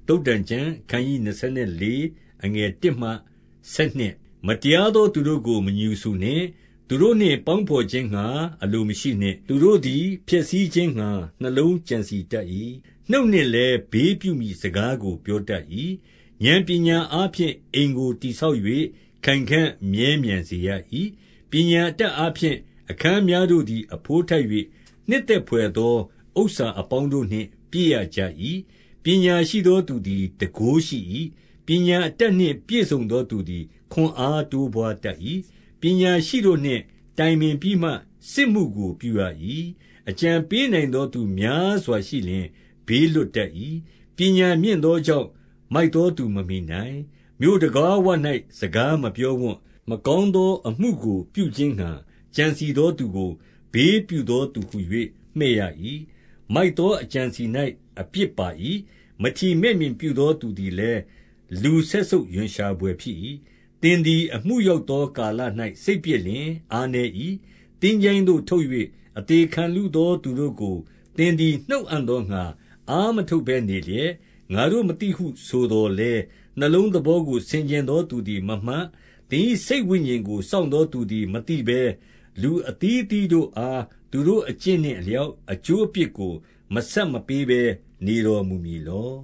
တုတ်တန်ကျမ်းခန်းကြီး24အငယ်1မှ12မတရားသောသူတို့ကိုမညူဆူနှင့်သူတို့နှင့်ပေါင်းဖော်ခြင်းငှာအလိုမရှိနှင့်သူတို့သည်ဖျက်ဆီးခြင်းငှာနှလုံးကြံစီတတ်၏နှုတ်နှင့်လည်းဘေးပြုမိစကားကိုပြောတတ်၏ဉာဏ်ပညာအားဖြင့်အိမ်ကိုတည်ဆောက်၍ခိုင်ခံ့မြဲမြံစေရ၏ပညာတတ်အားဖြင့်အခန်းများတို့သည်အဖိုးထိုက်၍နှစ်သက်ဖွယ်သောဥစ္စာအပေါင်းတို့နှင့်ပြည့်ရကြ၏ပညာရှိသောသူသည်တန်ခိုးရှိ၏ပညာအတတ်နှင့်ပြည့်စုံသောသူသည်ခွန်အားတိုးပွားတတ်၏ပညာရှိတို့နှင့်တိုင်ပင်ပြီးမှစစ်မှုကိုပြုရ၏အကြံပေးနိုင်သောသူများစွာရှိလျှင်ဘေးလွတ်တတ်၏ပညာမြင့်သောကြောင့်မိုက်သောသူမမိနိုင်မြို့တကားဝ၌စကားမပြောဝံ့မကောင်းသောအမှုကိုပြုခြင်းငှာကြံစီသောသူကိုဘေးပြုသောသူဟု၍မှဲ့ရ၏မိုက်သောအကြံစီ၌အပြစ်ပါ၏မထီမဲ့မြင်ပြုသောသူသည်လည်းလူဆက်ဆုပ်ရွံရှာဘွယ်ဖြစ်၏သင်သည်အမှုရောက်သောကာလ၌စိတ်ပြည့်လျင်အားနည်း၏တင်းကျိုင်းသို့ထုတ်၍အသေးခံလူသောသူတို့ကိုသင်သည်နှုတ်အံ့သောငှာအားမထုတ်ဘဲနေလျက်ငါတို့မသိဟုဆိုတော်လဲနှလုံးသဘောကိုဆင်ခြင်သောသူသည်မမှတ်သင်၏စိတ်ဝိညာဉ်ကိုစောင့်သောသူသည်မသိဘဲလူအသီးအသီးတို့အားသူတို့အကျင့်နှင့်အလျောက်အကျိုးအပြစ်ကိုမဆက်မပေးဘဲနေတော်မူမည်လော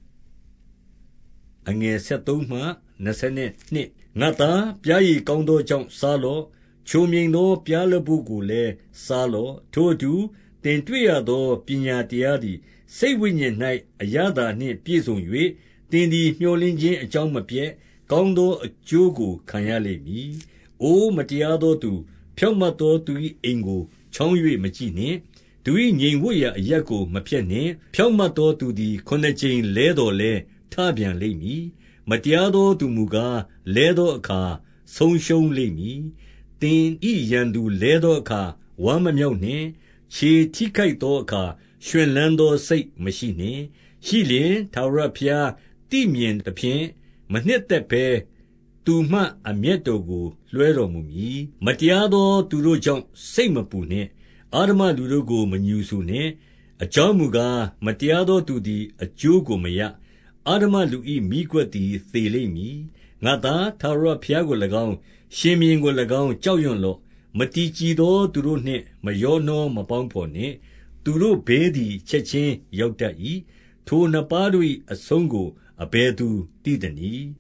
အငယ်73မှ22ငါသားပျားရည်ကောင်းသောကြောင့်စားလော့ချိုမြိန်သောပျားလပုကိုလည်းစားလော့ထိုအတူသင်တွေ့ရသောပညာတရားသည်စိတ်ဝိညာဉ်၌အရသာနှင့်ပြည့်စုံ၍သင်သည်မျှော်လင့်ခြင်းအကြောင်းမပြတ်ကောင်းသောအကျိုးကိုခံရလိမ့်မည်။အိုမတရားသောသူဖြောင့်မတ်သောသူ၏အိမ်ကိုချောင်း၍မကြည့်နှင့်သူ၏ငြိမ်ဝပ်ရာအရပ်ကိုမဖျက်နှင့်ဖြောင့်မတ်သောသူသည်ခုနှစ်ကြိမ်လဲတော်လဲထပြန်လိမ့်မည်မတရားသောသူမူကားလဲသောအခါဆုံးရှုံးလိမ့်မည်သင်၏ရန်သူလဲသောအခါဝမ်းမမြောက်နှင့်ခြေထိခိုက်သောအခါရွှင်လန်းသောစိတ်မရှိနှင့်ရှိလျင်ထာဝရဘုရားတိမြင်သဖြင့်မနှစ်သက်ဘဲသူမှအမျက်တော်ကိုလွှဲတော်မူမည်မတရားသောသူတို့ကြောင့်စိတ်မပူနှင့်အာဓမလူတို့ကိုမညူဆူနှင့်အကြောင်းမူကားမတရားသောသူသည်အကျိုးကိုမရအာဓမလူ၏မိကွက်သည်သေလိမ့်မည်ငါသာထာဝရဘုရားကို၎င်းရှင်ဘုရင်ကို၎င်းကြောက်ရွံ့လော့မတည်ကြည်သောသူတို့နှင့်မရောနှောမပေါင်းဘော်နှင့်သူတို့ဘေးသည်ချက်ချင်းရောက်တတ်၏ထိုနှစ်ပါးတို့၏အဆုံးကိုအဘယ်သူသိသနည်း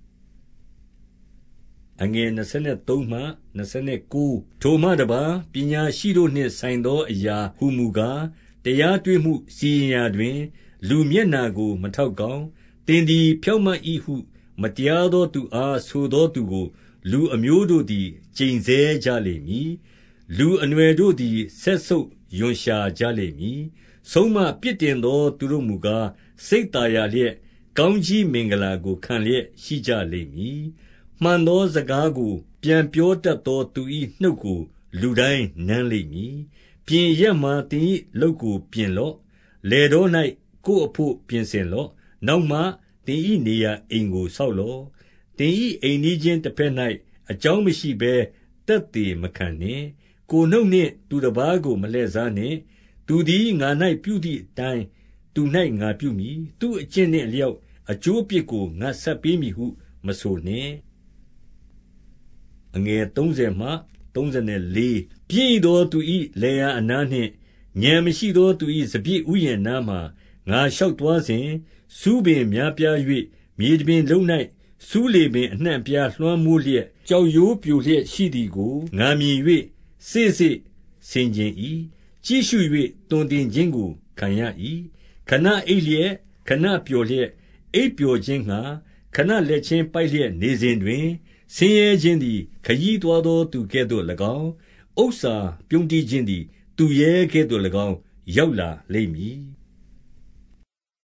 အငယ်23မှ29ထိုမှတပါပညာရှိတို့နှင့်ဆိုင်သောအရာဟုမူကားတရားတွေ့မှုစီရင်ရာတွင်လူမျက်နာကိုမထောက်ကောင်းသင်သည်ဖြောင့်မတ်၏ဟုမတရားသောသူအားဆိုသောသူကိုလူအမျိုးတို့သည်ကျိန်ဆဲကြလိမ့်မည်လူအနွယ်တို့သည်ဆက်ဆုပ်ယွန်ရှာကြလိမ့်မည်ဆုံးမပြစ်တင်သောသူတို့မူကားစိတ်သာယာလျက်ကောင်းကြီးမင်္ဂလာကိုခံလျက်ရှိကြလိမ့်မည်မှန်သောစကားကိုပြန်ပြောတတ်သောသူ၏နှုတ်ကိုလူတိုင်းနမ်းလိမ့်မည်ပြင်ရက်မှသင်၏လုပ်ကိုပြင်လော့လေတော်၌ကိုယ်အဖို့ပြင်ဆင်လော့နောက်မှသင်၏နေရာအိမ်ကိုဆောက်လော့သင်၏အိမ်နီးချင်းတစ်ဖက်၌အကြောင်းမရှိဘဲတက်သေးမခံနှင့်ကိုယ်နှုတ်နှင့်သူတစ်ပါးကိုမလှည့်စားနှင့်သူသည်ငါ၌ပြုသည့်အတိုင်းသူ၌ငါပြုမည်သူအကျင့်နှင့်အလျောက်အကျိုးအပြစ်ကိုငါဆက်ပေးမည်ဟုမဆိုနှင့်အငယ်30မှ34ပြည့်သောသူ၏လေယာအနားနှင့်ဉာဏ်မရှိသောသူ၏စပြည့်ဥယျာဉ်နားမှငါလျှောက်သွားစဉ်စူးပင်များပြား၍မြေတပြင်လုံး၌စူးလေပင်အနှံ့အပြားလွှမ်းမိုးလျက်ကြောက်ရိုးပြိုလျက်ရှိသည်ကိုငါမြင်၍စေ့စေ့ဆင်ခြင်၏ကြည့်ရှု၍တွင်တင်ခြင်းကိုခံရ၏ခဏအိပ်လျက်ခဏပျော်လျက်အိပ်ပျော်ခြင်းငှာခဏလက်ချင်းပိုက်လျက်နေစဉ်တွင်ဆင်းရဲခြင်းသည်ခရီးသွားသောသူကဲ့သို့၎င်းဥစ္စာပြုံးတီးခြင်းသည်သူရဲကဲ့သို့၎င်းရောက်လာလိမ့်မည်